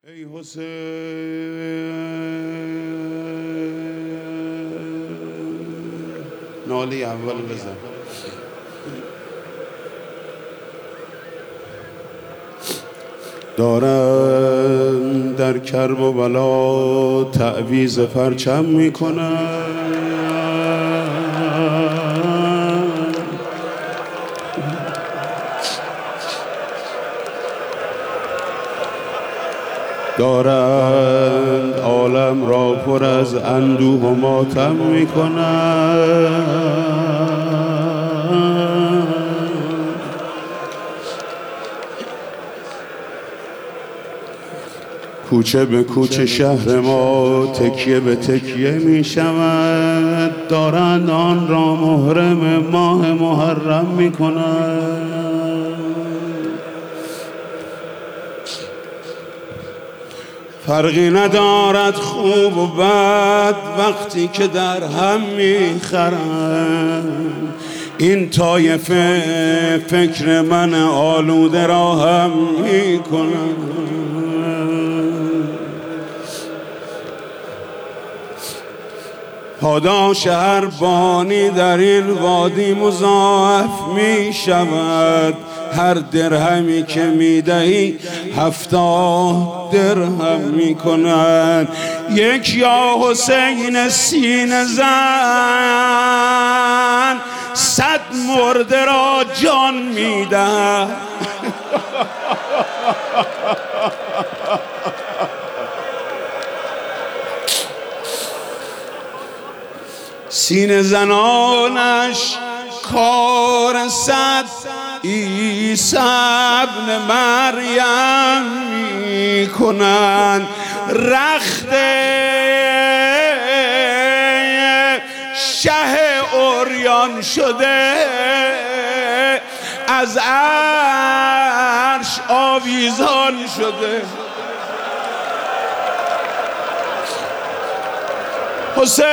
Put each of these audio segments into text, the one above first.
ای حسین ناله اول بزن. دارن در کرب و بلا تعویض پرچم میکنن، دارند عالم را پر از اندوه و ماتم میکنند. کوچه به کوچه شهر ما تکیه به تکیه می شود، دارند آن را محرم ماه محرم می کنند. فرقی ندارد خوب و بد وقتی که در هم میخرند. این طایفه فکر من آلوده را هم میکنند. پاداش هر بانی در این وادی مضاعف می شود. هر درهمی که می دهی 70 درهم می کنند. یک یا حسین سینه زن 100 مرده را جان می دهد. سینه زنانش کار 100 عیسی ابن مریم می کنند. رخت شه عریان شده از عرش آویزان شده. حسین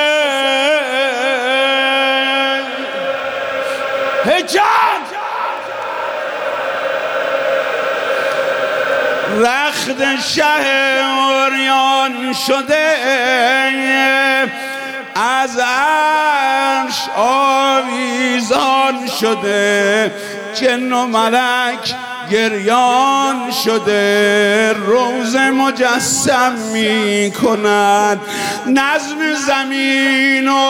هجان رخت شه عریان شده از عرش آویزان شده. جن و ملک گریان شده، روز مجسم می کند. نظم زمین و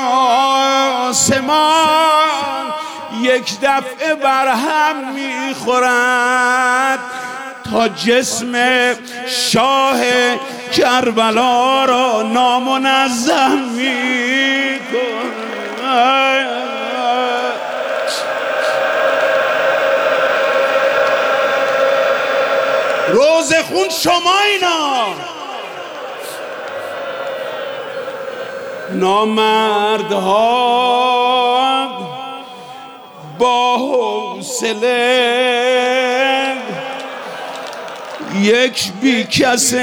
آسمان یک دفعه برهم می خورد تا جسم شاه کربلا را نامنظم می کند. روز خون شما اینا نامردها با حوصله یک بی کس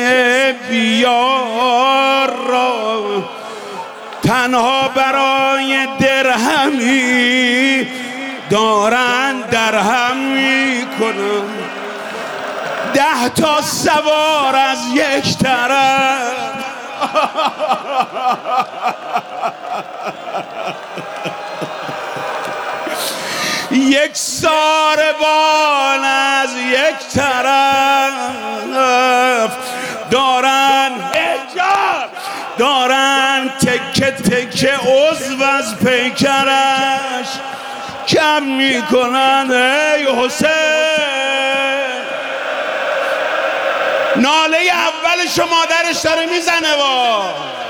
بیار را تنها برای درهمی دارن درهم می کنن. 10 تا سوار از یک طرف یک ساربان از یک طرف دارن حجاب، دارن تکه تکه عضو از پیکرش کم میکنن. ای حسین ناله اولش مادرش داره میزنه.